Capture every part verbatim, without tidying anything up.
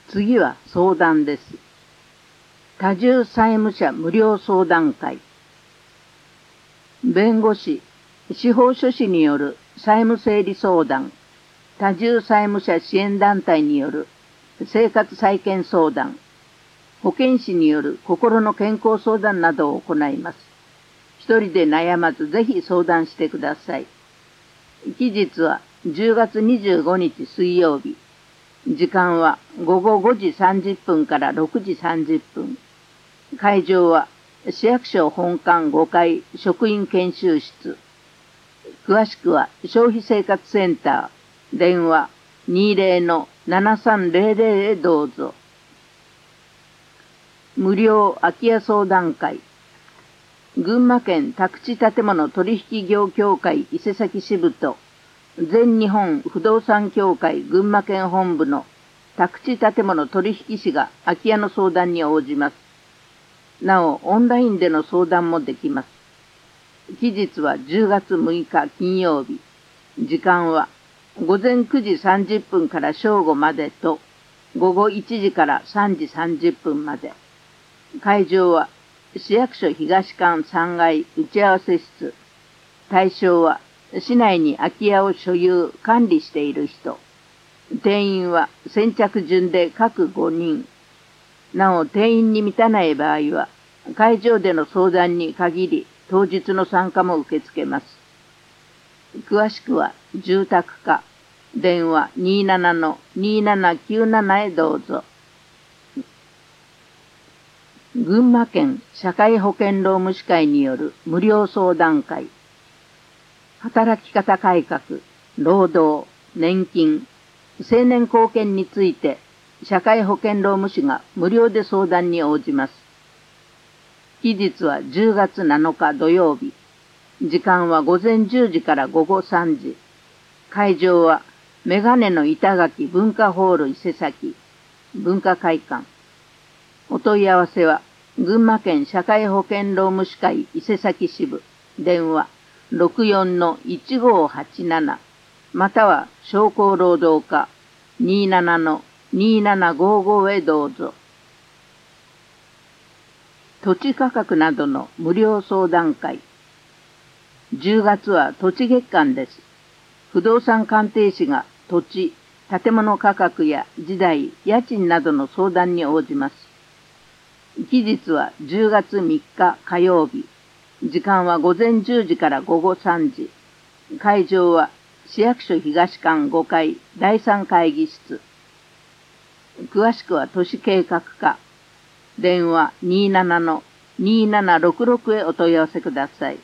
次は相談です。多重債務者無料相談会。弁護士、司法書士による債務整理相談、多重債務者支援団体による生活再建相談、保健師による心の健康相談などを行います。一人で悩まずぜひ相談してください。期日はじゅうがつにじゅうごにち水曜日。時間はごごごじさんじゅっぷんからろくじさんじゅっぷん。会場は市役所本館ごかい職員研修室。詳しくは消費生活センター、電話 にじゅうのななさんぜろぜろ へどうぞ。無料空き家相談会。群馬県宅地建物取引業協会伊勢崎支部と全日本不動産協会群馬県本部の宅地建物取引士が空き家の相談に応じます。なお、オンラインでの相談もできます。期日はじゅうがつむいか金曜日。時間はごぜんくじさんじゅっぷんから正午までとごごいちじからさんじさんじゅっぷんまで。会場は市役所東館さんがい打ち合わせ室。対象は市内に空き家を所有、管理している人。定員は先着順で各ごにん。なお、定員に満たない場合は、会場での相談に限り、当日の参加も受け付けます。詳しくは、住宅課、電話 にじゅうななのにじゅうななきゅうなな へどうぞ。群馬県社会保険労務士会による無料相談会。働き方改革、労働、年金、成年後見について、社会保険労務士が無料で相談に応じます。期日はじゅうがつなのか土曜日。時間はごぜんじゅうじからごごさんじ。会場はメガネの板垣文化ホール伊勢崎、文化会館。お問い合わせは、群馬県社会保険労務士会伊勢崎支部、電話 ろくよんのいちごはちなな、または商工労働課 にじゅうななのにじゅうななごご へどうぞ。土地価格などの無料相談会。じゅうがつは土地月間です。不動産鑑定士が土地、建物価格や時代、家賃などの相談に応じます。期日はじゅうがつみっか火曜日。時間はごぜんじゅうじからごごさんじ。会場は市役所東館ごかいだいさん会議室。詳しくは都市計画課。電話 にじゅうななのにじゅうななろくろく へお問い合わせください。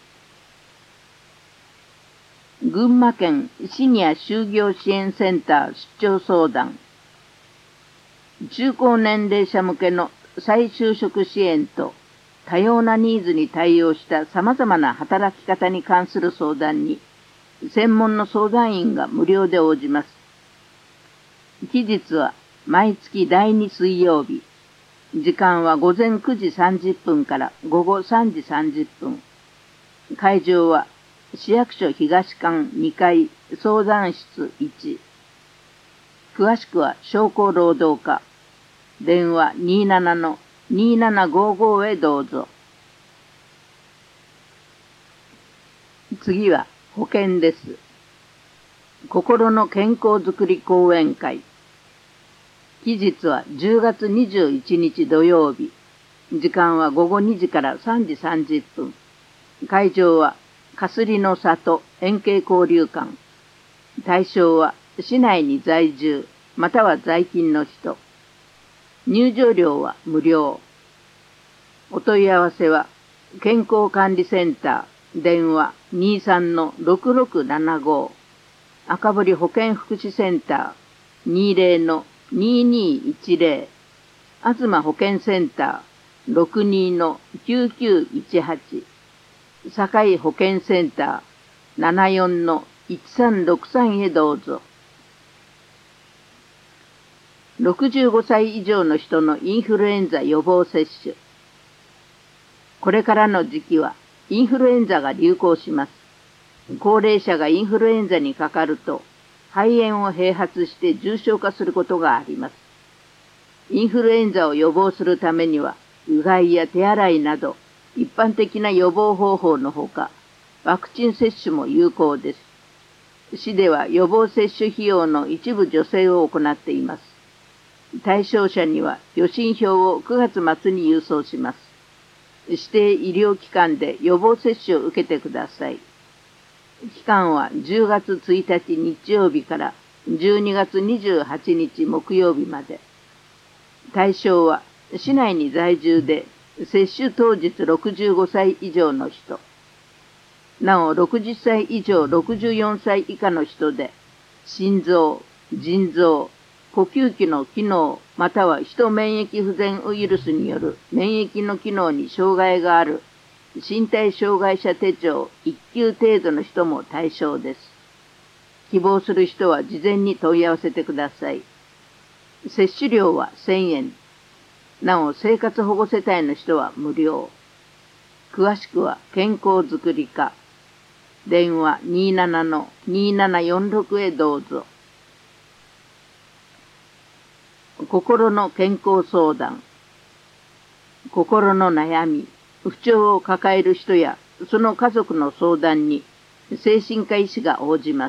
群馬県シニア就業支援センター出張相談。中高年齢者向けの再就職支援と多様なニーズに対応した様々な働き方に関する相談に、専門の相談員が無料で応じます。期日は毎月だいに水曜日。時間はごぜんくじさんじゅっぷんからごごさんじさんじゅっぷん。会場は市役所東館にかい相談室いち。詳しくは商工労働課。電話 にじゅうななのにじゅうななごご へどうぞ。次は保険です。心の健康づくり講演会。期日はじゅうがつにじゅういちにち土曜日。時間はごごにじからさんじさんじゅっぷん。会場はかすりの里円形交流館。対象は市内に在住または在勤の人。入場料は無料。お問い合わせは健康管理センター電話 にじゅうさんのろくろくななご。赤堀保健福祉センター にじゅうのにじゅうにいちぜろ。東保健センター ろくにのきゅうきゅういちはち。堺保健センター ななよんのいちさんろくさん へどうぞ。ろくじゅうごさい以上の人のインフルエンザ予防接種。これからの時期はインフルエンザが流行します。高齢者がインフルエンザにかかると肺炎を併発して重症化することがあります。 インフルエンザを予防するためには、うがいや手洗いなど、一般的な予防方法のほか、ワクチン接種も有効です。市では予防接種費用の一部助成を行っています。対象者には予診票をくがつ末に郵送します。指定医療機関で予防接種を受けてください。期間はじゅうがつついたち日曜日からじゅうにがつにじゅうはちにち木曜日まで。対象は市内に在住で接種当日ろくじゅうごさい以上の人。なおろくじゅっさい以上ろくじゅうよんさい以下の人で、心臓、腎臓、呼吸器の機能またはヒト免疫不全ウイルスによる免疫の機能に障害がある身体障害者手帳いっきゅう程度の人も対象です。希望する人は事前に問い合わせてください。接種料はせんえん。なお生活保護世帯の人は無料。詳しくは健康づくり課。電話 にーななのにーななよんろく へどうぞ。心の健康相談。心の悩み、不調を抱える人やその家族の相談に精神科医師が応じます。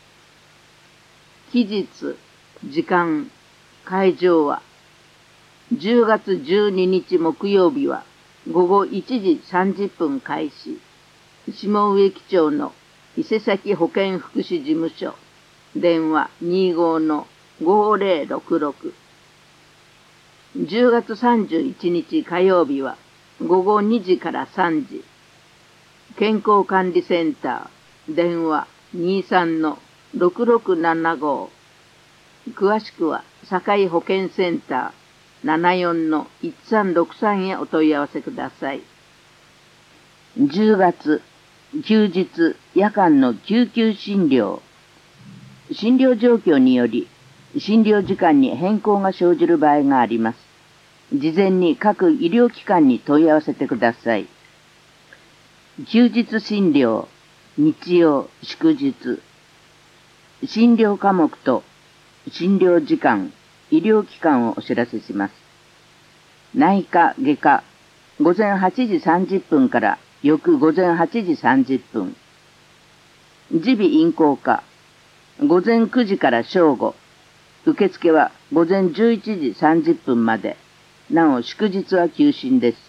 期日、時間、会場はじゅうがつじゅうににち木曜日はごごいちじさんじゅっぷん開始。下植木町の伊勢崎保健福祉事務所。電話 にーごのごーぜろろくろく。じゅうがつさんじゅういちにち火曜日はごごにじからさんじ。健康管理センター。電話 にーさんのろくろくななご。詳しくは堺保健センター ななよんのいちさんろくさん へお問い合わせください。じゅうがつ、休日、夜間の救急診療。診療状況により、診療時間に変更が生じる場合があります。事前に各医療機関に問い合わせてください。休日診療、日曜、祝日。診療科目と診療時間、医療機関をお知らせします。内科、外科、ごぜんはちじさんじゅっぷんから翌ごぜんはちじさんじゅっぷん。耳鼻咽喉科、ごぜんくじから正午。受付はごぜんじゅういちじさんじゅっぷんまで。なお祝日は休診です。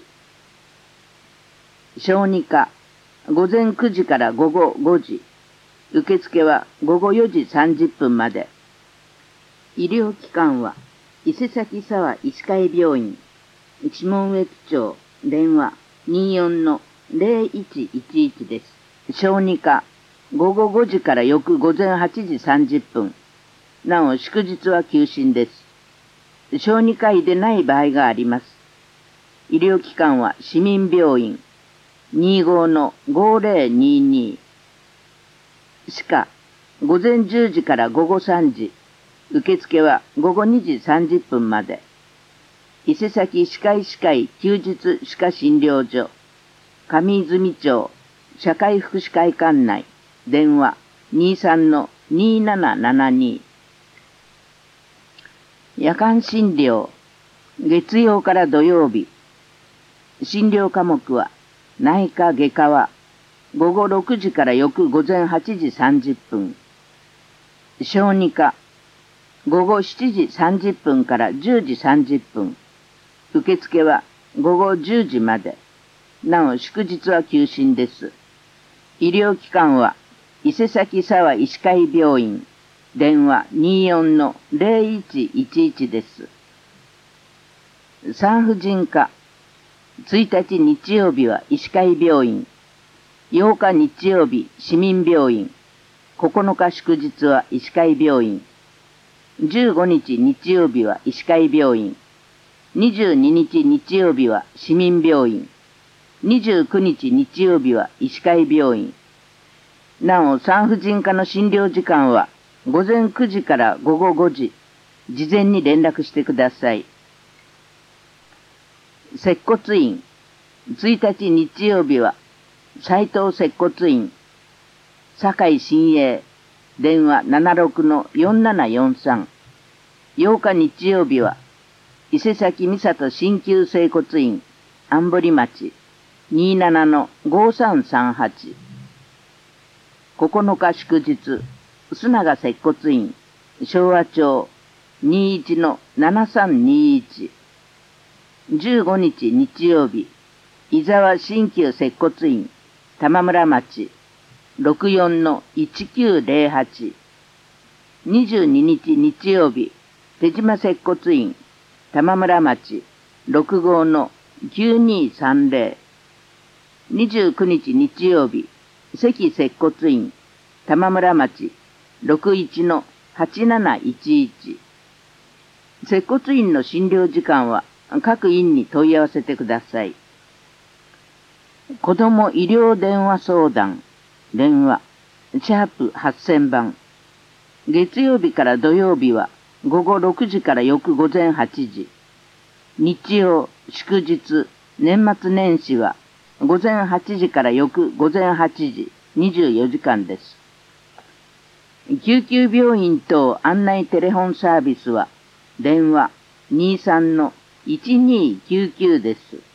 小児科、ごぜんくじからごごごじ。受付はごごよじさんじゅっぷんまで。医療機関は伊勢崎沢医師会病院、下植木町、電話 にーよんのぜろいちいちいち です。小児科、ごごごじから翌ごぜんはちじさんじゅっぷん。なお祝日は休診です。小児科医でない場合があります。医療機関は市民病院 にーごのごぜろにに。歯科、ごぜんじゅうじからごごさんじ。受付はごごにじさんじゅっぷんまで。伊勢崎歯科医師会休日歯科診療所。上泉町社会福祉会館内。電話 にーさんのにーななななに。夜間診療。月曜から土曜日。診療科目は内科外科はごごろくじから翌ごぜんはちじさんじゅっぷん。小児科。ごごしちじさんじゅっぷんからじゅうじさんじゅっぷん。受付はごごじゅうじまで。なお祝日は休診です。医療機関は伊勢崎沢医師会病院。電話 にーよんのぜろいちいちいち です。産婦人科。ついたち日曜日は医師会病院。ようか日曜日市民病院。ここのか祝日は医師会病院。じゅうごにち日曜日は医師会病院。にじゅうににち日曜日は市民病院。にじゅうくにち日曜日は医師会病院。なお産婦人科の診療時間はごぜんくじからごごごじ。事前に連絡してください。接骨院。ついたち日曜日は斉藤接骨院。堺新栄。電話 ななろくのよんななよんさん。ようか日曜日は伊勢崎三郷鍼灸整骨院、安堀町、にじゅうななのごさんさんはち。ここのか祝日、須永接骨院、昭和町、にじゅういちのななさんにいち。じゅうごにち日曜日、伊沢鍼灸接骨院、玉村町、ろくじゅうよんのいちきゅうぜろはち。にじゅうににち日曜日、手島接骨院、玉村町、ろくじゅうごのきゅうにさんぜろ。にじゅうくにち日曜日、関接骨院、玉村町、ろくじゅういちのはちなないちいち。接骨院の診療時間は各院に問い合わせてください。子ども医療電話相談、電話、シャープはっせんばん。月曜日から土曜日は午後ろくじから翌午前はちじ。日曜、祝日、年末年始は午前はちじから翌午前はちじ、にじゅうよじかんです。救急病院等案内テレフォンサービスは電話にじゅうさんのいちにーきゅうきゅうです。